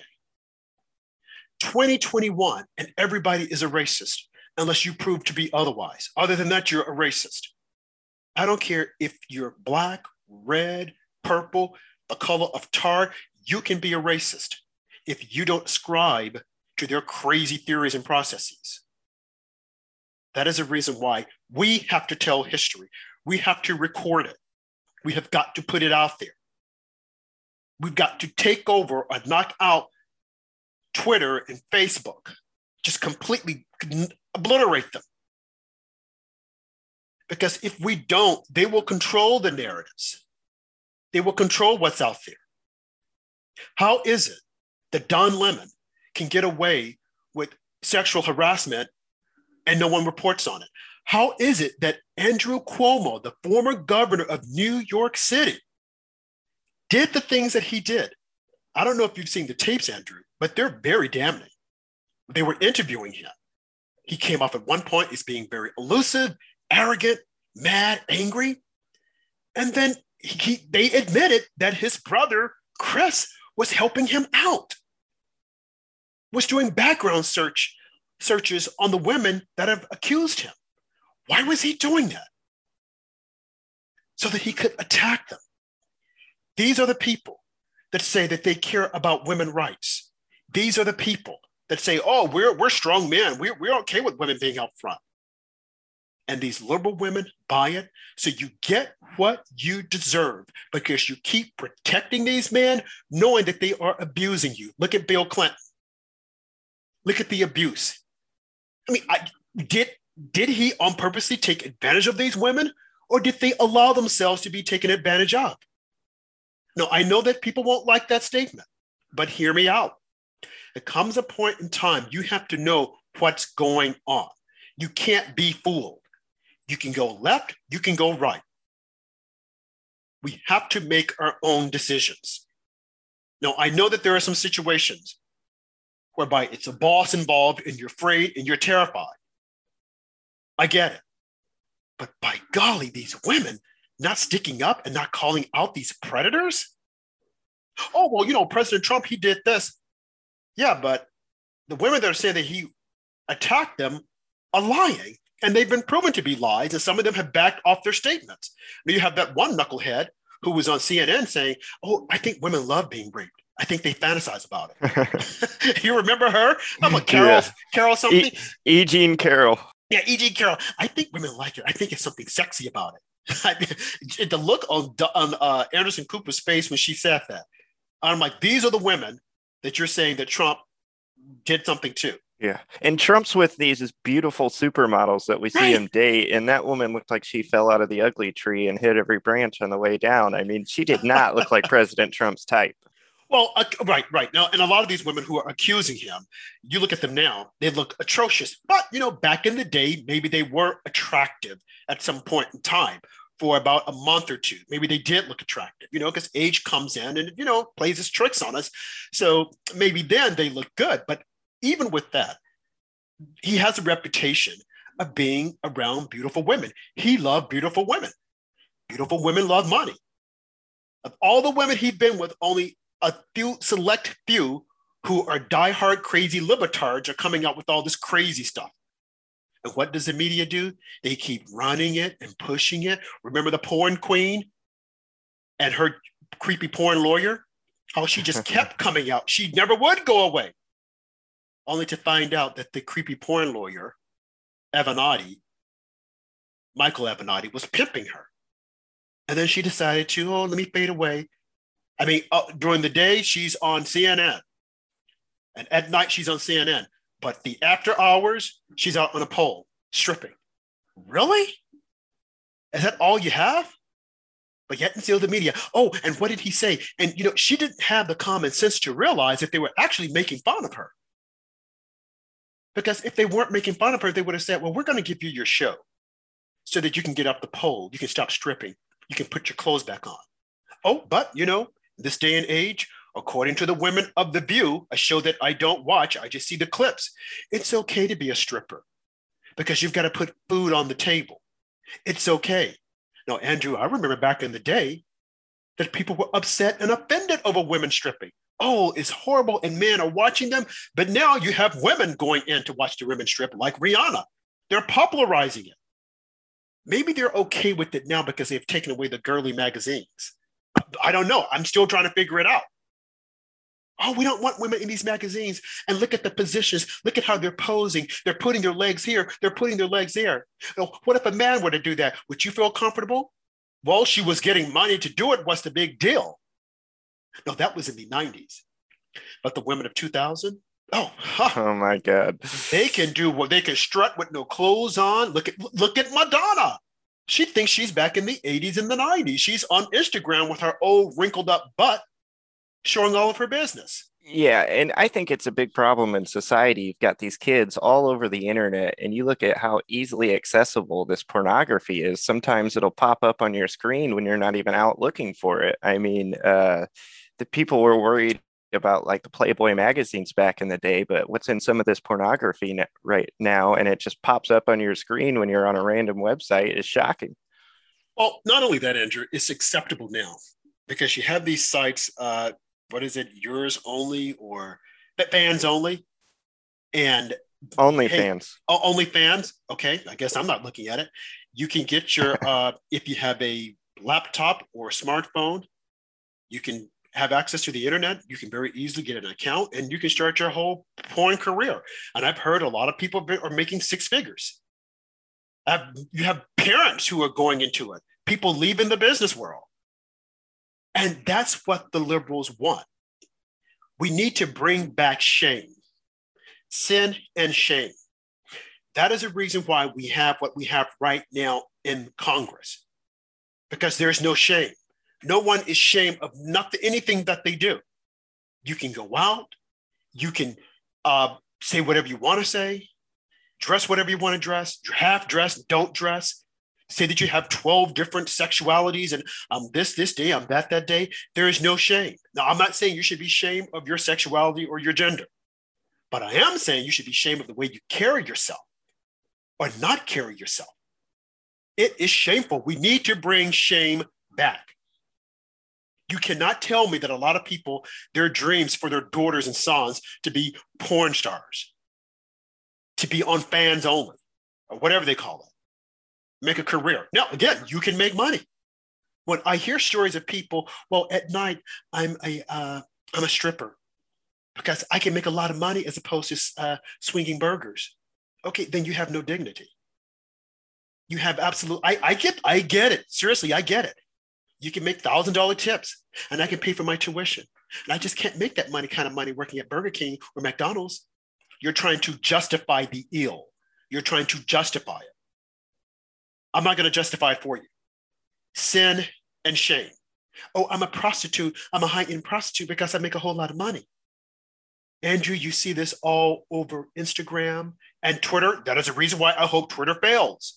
twenty twenty-one, and everybody is a racist unless you prove to be otherwise. Other than that, you're a racist. I don't care if you're black, red, purple, the color of tar, you can be a racist if you don't ascribe to their crazy theories and processes. That is a reason why we have to tell history. We have to record it. We have got to put it out there. We've got to take over or knock out Twitter and Facebook, just completely obliterate them. Because if we don't, they will control the narratives. They will control what's out there. How is it that Don Lemon can get away with sexual harassment and no one reports on it? How is it that Andrew Cuomo, the former governor of New York City, did the things that he did? I don't know if you've seen the tapes, Andrew, but they're very damning. They were interviewing him. He came off at one point as being very elusive, arrogant, mad, angry. And then he, he, they admitted that his brother, Chris, was helping him out, was doing background search searches on the women that have accused him. Why was he doing that? So that he could attack them. These are the people that say that they care about women's rights. These are the people that say, oh, we're, we're strong men. We're, we're okay with women being out front. And these liberal women buy it. So you get what you deserve because you keep protecting these men, knowing that they are abusing you. Look at Bill Clinton. Look at the abuse. I mean, I, did, did he on purposely take advantage of these women, or did they allow themselves to be taken advantage of? No, I know that people won't like that statement, but hear me out. There comes a point in time you have to know what's going on. You can't be fooled. You can go left, you can go right. We have to make our own decisions. Now, I know that there are some situations whereby it's a boss involved and you're afraid and you're terrified. I get it. But by golly, these women not sticking up and not calling out these predators? Oh, well, you know, President Trump, he did this. Yeah, but the women that are saying that he attacked them are lying, and they've been proven to be lies, and some of them have backed off their statements. Now, you have that one knucklehead who was on C N N saying, oh, I think women love being raped. I think they fantasize about it. You remember her? I'm a Carol, yeah. Carol something? E. E. Jean Carroll. Yeah, E. Jean Carroll. I think women like it. I think it's something sexy about it. The look on, on uh, Anderson Cooper's face when she said that, I'm like, these are the women that you're saying that Trump did something to. Yeah. And Trump's with these beautiful supermodels that we see Right. him date. And that woman looked like she fell out of the ugly tree and hit every branch on the way down. I mean, she did not look like President Trump's type. Well, uh, right, right. Now, and a lot of these women who are accusing him, you look at them now, they look atrocious. But, you know, back in the day, maybe they were attractive at some point in time for about a month or two. Maybe they did look attractive, you know, because age comes in and, you know, plays its tricks on us. So maybe then they look good. But even with that, he has a reputation of being around beautiful women. He loved beautiful women. Beautiful women love money. Of all the women he's been with, only a few select few who are diehard crazy libertards are coming out with all this crazy stuff. And what does the media do? They keep running it and pushing it. Remember the porn queen and her creepy porn lawyer? How she just kept coming out. She never would go away. Only to find out that the creepy porn lawyer, Avenatti, Michael Avenatti, was pimping her. And then she decided to, oh, let me fade away. I mean, uh, during the day, she's on C N N. And at night, she's on C N N. But the after hours, she's out on a pole, stripping. Really? Is that all you have? But yet and still the media. Oh, and what did he say? And, you know, she didn't have the common sense to realize that they were actually making fun of her. Because if they weren't making fun of her, they would have said, well, we're going to give you your show so that you can get off the pole. You can stop stripping. You can put your clothes back on. Oh, but, you know, this day and age, according to the women of The View, a show that I don't watch, I just see the clips, it's okay to be a stripper because you've got to put food on the table. It's okay. Now, Andrew, I remember back in the day that people were upset and offended over women stripping. Oh, it's horrible, and men are watching them. But now you have women going in to watch the women strip like Rihanna. They're popularizing it. Maybe they're okay with it now because they've taken away the girly magazines. I don't know. I'm still trying to figure it out. Oh, we don't want women in these magazines. And look at the positions. Look at how they're posing. They're putting their legs here. They're putting their legs there. Oh, what if a man were to do that? Would you feel comfortable? Well, she was getting money to do it. What's the big deal? No, that was in the nineties. But the women of two thousand, oh, huh, Oh my God. they can do what they can strut with no clothes on. Look at look at Madonna. She thinks she's back in the eighties and the nineties. She's on Instagram with her old wrinkled up butt showing all of her business. Yeah, and I think it's a big problem in society. You've got these kids all over the internet, and you look at how easily accessible this pornography is. Sometimes it'll pop up on your screen when you're not even out looking for it. I mean, uh, the people were worried about like the Playboy magazines back in the day, but what's in some of this pornography ne- right now, and it just pops up on your screen when you're on a random website, is shocking. Well, not only that, Andrew, it's acceptable now because you have these sites, uh, what is it, yours only or fans only? And OnlyFans. Hey, OnlyFans. Okay, I guess I'm not looking at it. You can get your, uh, if you have a laptop or a smartphone, you can have access to the internet. You can very easily get an account and you can start your whole porn career. And I've heard a lot of people are making six figures. I've, you have parents who are going into it, people leaving the business world. And that's what the liberals want. We need to bring back shame, sin and shame. That is a reason why we have what we have right now in Congress, because there's no shame. No one is ashamed of nothing, anything that they do. You can go out, you can uh, say whatever you want to say, dress whatever you want to dress, half dress, don't dress, say that you have twelve different sexualities and I'm this, this day, I'm that, that day. There is no shame. Now, I'm not saying you should be ashamed of your sexuality or your gender, but I am saying you should be ashamed of the way you carry yourself or not carry yourself. It is shameful. We need to bring shame back. You cannot tell me that a lot of people, their dreams for their daughters and sons to be porn stars, to be on fans only, or whatever they call it, make a career. Now, again, you can make money. When I hear stories of people, well, at night, I'm a, uh, I'm a stripper because I can make a lot of money as opposed to uh, swinging burgers. Okay, then you have no dignity. You have absolute, I, I get, I get it. Seriously, I get it. You can make one thousand dollars tips and I can pay for my tuition. And I just can't make that money kind of money working at Burger King or McDonald's. You're trying to justify the ill. You're trying to justify it. I'm not going to justify it for you. Sin and shame. Oh, I'm a prostitute. I'm a high-end prostitute because I make a whole lot of money. Andrew, you see this all over Instagram and Twitter. That is a reason why I hope Twitter fails.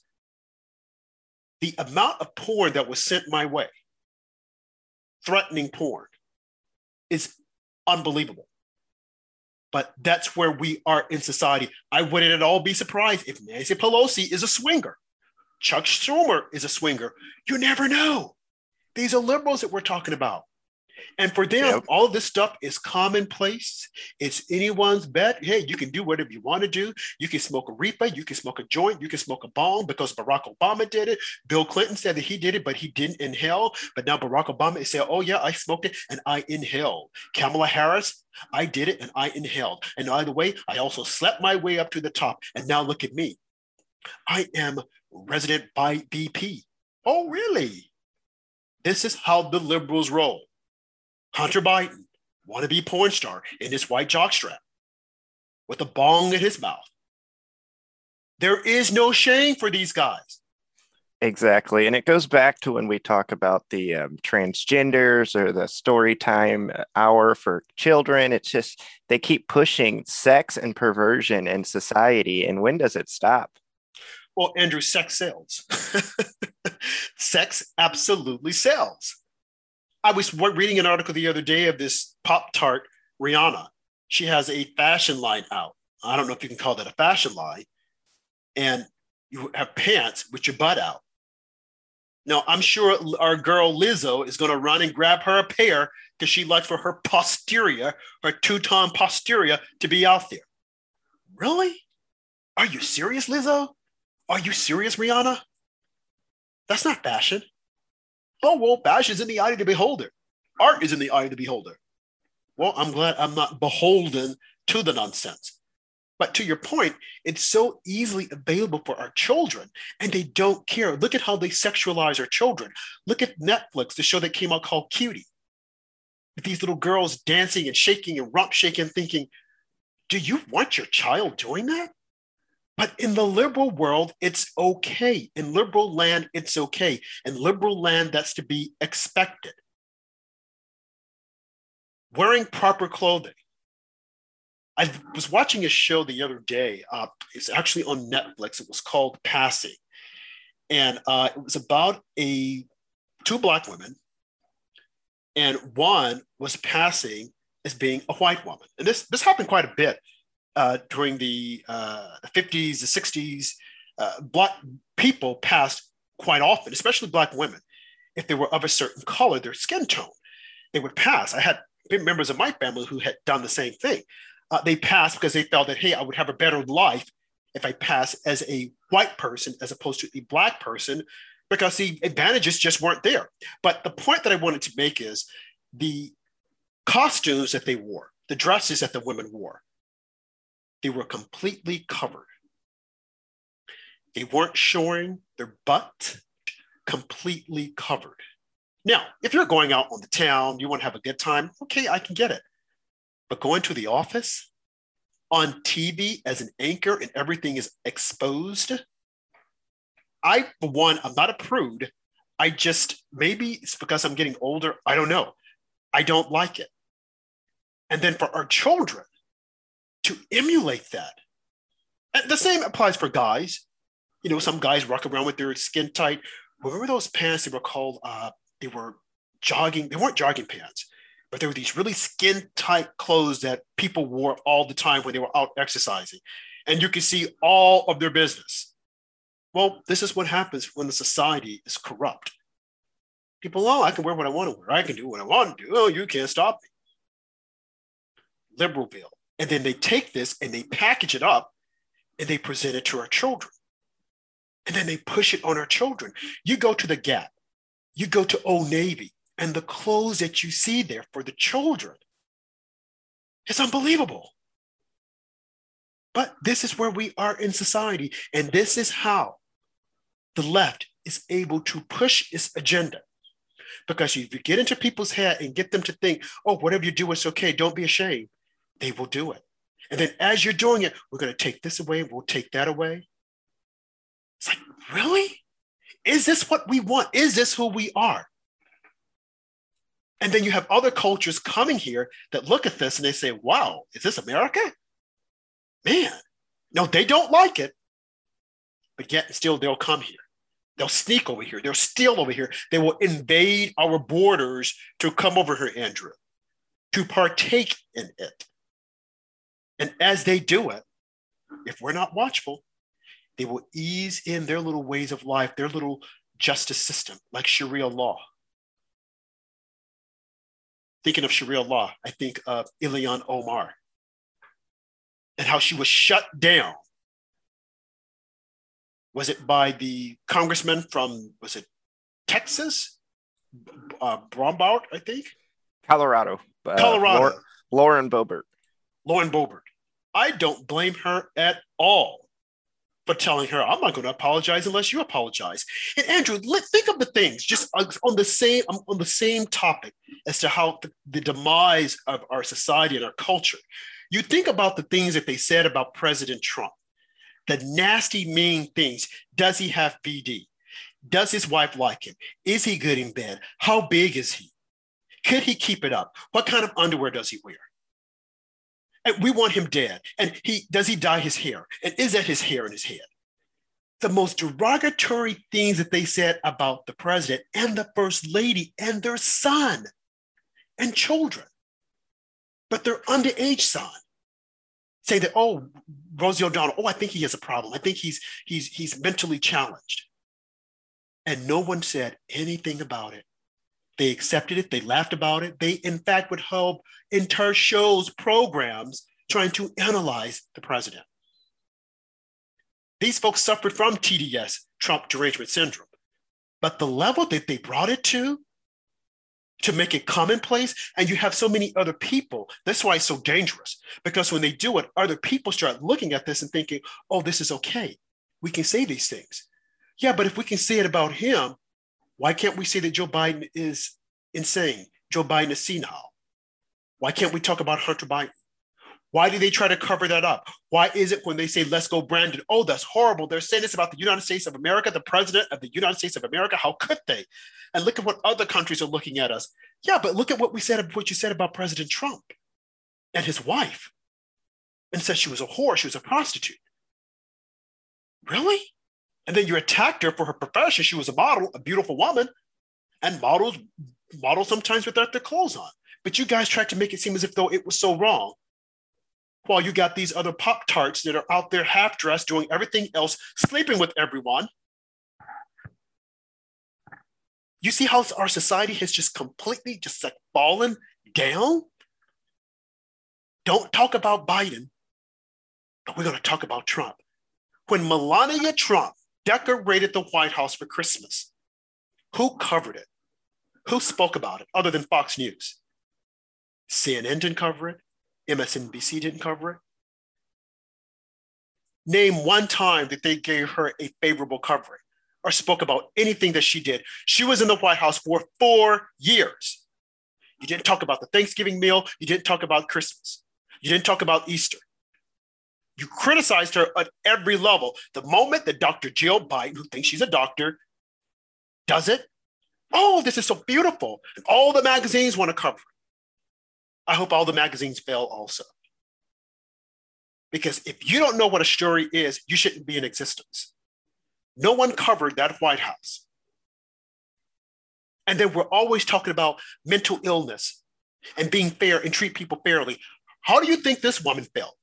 The amount of porn that was sent my way, threatening porn, is unbelievable. But that's where we are in society. I wouldn't at all be surprised if Nancy Pelosi is a swinger. Chuck Schumer is a swinger. You never know. These are liberals that we're talking about. And for them, yep. all of this stuff is commonplace. It's anyone's bet. Hey, you can do whatever you want to do. You can smoke a reefer. You can smoke a joint. You can smoke a bong because Barack Obama did it. Bill Clinton said that he did it, but he didn't inhale. But now Barack Obama is saying, oh, yeah, I smoked it and I inhaled. Kamala Harris, I did it and I inhaled. And by the way, I also slept my way up to the top. And now look at me. I am resident by V P. Oh, really? This is how the liberals roll. Hunter Biden, wannabe porn star in his white jockstrap with a bong in his mouth. There is no shame for these guys. Exactly. And it goes back to when we talk about the um, transgenders or the story time hour for children. It's just they keep pushing sex and perversion in society. And when does it stop? Well, Andrew, sex sells. Sex absolutely sells. I was reading an article the other day of this Pop-Tart Rihanna. She has a fashion line out. I don't know if you can call that a fashion line. And you have pants with your butt out. Now, I'm sure our girl Lizzo is going to run and grab her a pair because she likes for her posterior, her two-ton posterior to be out there. Really? Are you serious, Lizzo? Are you serious, Rihanna? That's not fashion. Oh, well, fashion is in the eye of the beholder. Art is in the eye of the beholder. Well, I'm glad I'm not beholden to the nonsense. But to your point, it's so easily available for our children, and they don't care. Look at how they sexualize our children. Look at Netflix, the show that came out called Cutie. With these little girls dancing and shaking and rump shaking, thinking, do you want your child doing that? But in the liberal world, it's okay. In liberal land, it's okay. In liberal land, that's to be expected. Wearing proper clothing. I was watching a show the other day. Uh, it's actually on Netflix. It was called Passing. And uh, it was about a two Black women. And one was passing as being a white woman. And this, this happened quite a bit. Uh, during the uh, fifties, the sixties, uh, Black people passed quite often, especially Black women. If they were of a certain color, their skin tone, they would pass. I had members of my family who had done the same thing. Uh, they passed because they felt that, hey, I would have a better life if I pass as a white person as opposed to a Black person, because the advantages just weren't there. But the point that I wanted to make is the costumes that they wore, the dresses that the women wore, they were completely covered. They weren't showing their butt, completely covered. Now, if you're going out on the town, you want to have a good time, okay, I can get it. But going to the office, on T V as an anchor and everything is exposed, I, for one, I'm not a prude. I just, maybe it's because I'm getting older, I don't know. I don't like it. And then for our children, to emulate that. And the same applies for guys. You know, some guys walk around with their skin tight. Remember those pants? They were called, uh, they were jogging, they weren't jogging pants, but there were these really skin tight clothes that people wore all the time when they were out exercising. And you could see all of their business. Well, this is what happens when the society is corrupt. People, oh, I can wear what I want to wear. I can do what I want to do. Oh, you can't stop me. Liberalville. And then they take this and they package it up and they present it to our children. And then they push it on our children. You go to the Gap, you go to Old Navy, and the clothes that you see there for the children, it's unbelievable. But this is where we are in society. And this is how the left is able to push its agenda. Because if you get into people's head and get them to think, oh, whatever you do is okay, don't be ashamed, they will do it. And then as you're doing it, we're going to take this away, we'll take that away. It's like, really? Is this what we want? Is this who we are? And then you have other cultures coming here that look at this and they say, wow, is this America? Man, no, they don't like it, but yet still they'll come here. They'll sneak over here. They'll steal over here. They will invade our borders to come over here, Andrew, to partake in it. And as they do it, if we're not watchful, they will ease in their little ways of life, their little justice system, like Sharia law. Thinking of Sharia law, I think of Ilhan Omar and how she was shut down. Was it by the congressman from, was it Texas? Uh, Brombaut, I think? Colorado. Uh, Colorado. Lauren, Lauren Boebert. Lauren Boebert. I don't blame her at all for telling her, I'm not going to apologize unless you apologize. And Andrew, let, think of the things just on the same on the same topic as to how the, the demise of our society and our culture. You think about the things that they said about President Trump, the nasty, mean things. Does he have P D? Does his wife like him? Is he good in bed? How big is he? Could he keep it up? What kind of underwear does he wear? And we want him dead. And he does he dye his hair? And is that his hair in his head? The most derogatory things that they said about the president and the first lady and their son and children, but their underage son, say that, oh, Rosie O'Donnell, oh, I think he has a problem. I think he's he's he's mentally challenged. And no one said anything about it. They accepted it. They laughed about it. They, in fact, would hold entire shows, programs, trying to analyze the president. These folks suffered from T D S, Trump derangement syndrome. But the level that they brought it to, to make it commonplace, and you have so many other people, that's why it's so dangerous. Because when they do it, other people start looking at this and thinking, oh, this is okay. We can say these things. Yeah, but if we can say it about him, why can't we say that Joe Biden is insane? Joe Biden is senile. Why can't we talk about Hunter Biden? Why do they try to cover that up? Why is it when they say, let's go Brandon? Oh, that's horrible. They're saying this about the United States of America, the president of the United States of America. How could they? And look at what other countries are looking at us. Yeah, but look at what we said, what you said about President Trump and his wife. And said she was a whore, she was a prostitute. Really? And then you attacked her for her profession. She was a model, a beautiful woman, and models model sometimes without their clothes on. But you guys tried to make it seem as if though it was so wrong. While you got these other Pop-Tarts that are out there half-dressed, doing everything else, sleeping with everyone. You see how our society has just completely just like fallen down? Don't talk about Biden, but we're going to talk about Trump. When Melania Trump decorated the White House for Christmas, who covered it? Who spoke about it other than Fox News? C N N didn't cover it. M S N B C didn't cover it. Name one time that they gave her a favorable covering or spoke about anything that she did. She was in the White House for four years. You didn't talk about the Thanksgiving meal. You didn't talk about Christmas. You didn't talk about Easter. You criticized her at every level. The moment that Doctor Jill Biden, who thinks she's a doctor, does it, oh, this is so beautiful. And all the magazines want to cover it. I hope all the magazines fail also. Because if you don't know what a story is, you shouldn't be in existence. No one covered that White House. And then we're always talking about mental illness and being fair and treat people fairly. How do you think this woman felt?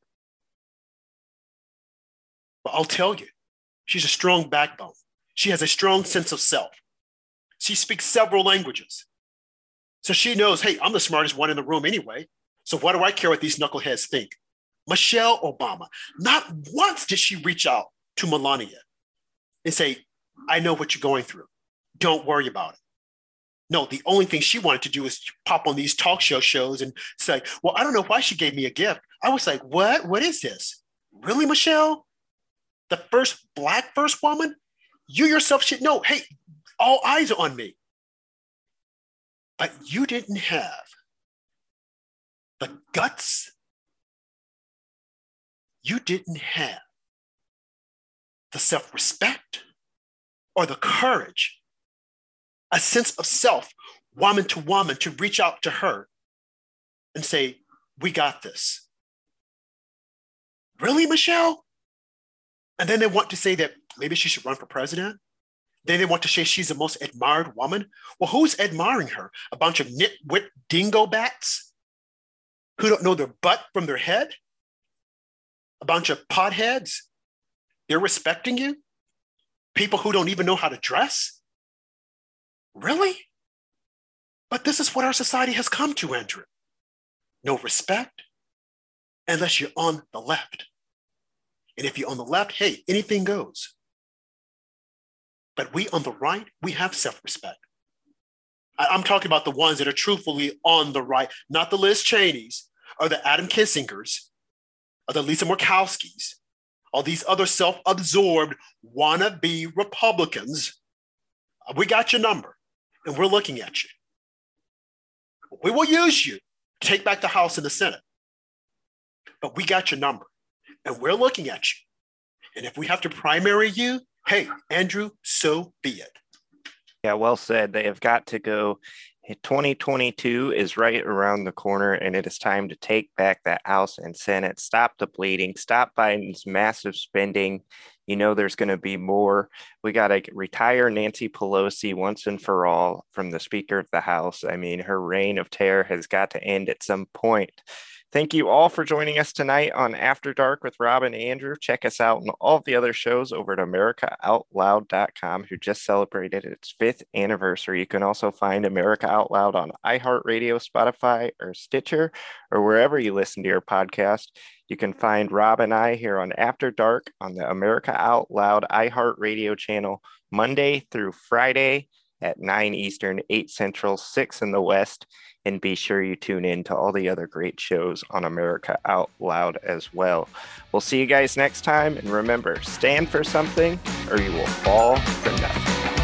But I'll tell you, she's a strong backbone. She has a strong sense of self. She speaks several languages. So she knows, hey, I'm the smartest one in the room anyway. So what do I care what these knuckleheads think? Michelle Obama, not once did she reach out to Melania and say, I know what you're going through. Don't worry about it. No, the only thing she wanted to do is pop on these talk show shows and say, well, I don't know why she gave me a gift. I was like, what? What is this? Really, Michelle? The first Black first woman? You yourself should know, hey, all eyes are on me. But you didn't have the guts you didn't have the self-respect or the courage, a sense of self, woman to woman, to reach out to her and say, we got this. Really, Michelle? And then they want to say that maybe she should run for president. Then they want to say she's the most admired woman. Well, who's admiring her? A bunch of nitwit dingo bats who don't know their butt from their head? A bunch of potheads? They're respecting you? People who don't even know how to dress? Really? But this is what our society has come to, Andrew. No respect unless you're on the left. And if you're on the left, hey, anything goes. But we on the right, we have self-respect. I, I'm talking about the ones that are truthfully on the right, not the Liz Cheneys or the Adam Kissingers or the Lisa Murkowskis, all these other self-absorbed wannabe Republicans. We got your number and we're looking at you. We will use you to take back the House and the Senate. But we got your number and we're looking at you. And if we have to primary you, hey, Andrew, so be it. Yeah, well said. They have got to go. twenty twenty-two is right around the corner, and it is time to take back that House and Senate. Stop the bleeding. Stop Biden's massive spending. You know there's going to be more. We got to retire Nancy Pelosi once and for all from the Speaker of the House. I mean, her reign of terror has got to end at some point. Thank you all for joining us tonight on After Dark with Rob and Andrew. Check us out on all of the other shows over at America Out Loud dot com, who just celebrated its fifth anniversary. You can also find America Out Loud on iHeartRadio, Spotify, or Stitcher, or wherever you listen to your podcast. You can find Rob and I here on After Dark on the America Out Loud iHeartRadio channel, Monday through Friday at nine Eastern, eight Central, six in the West. And be sure you tune in to all the other great shows on America Out Loud as well. We'll see you guys next time. And remember, stand for something or you will fall for nothing.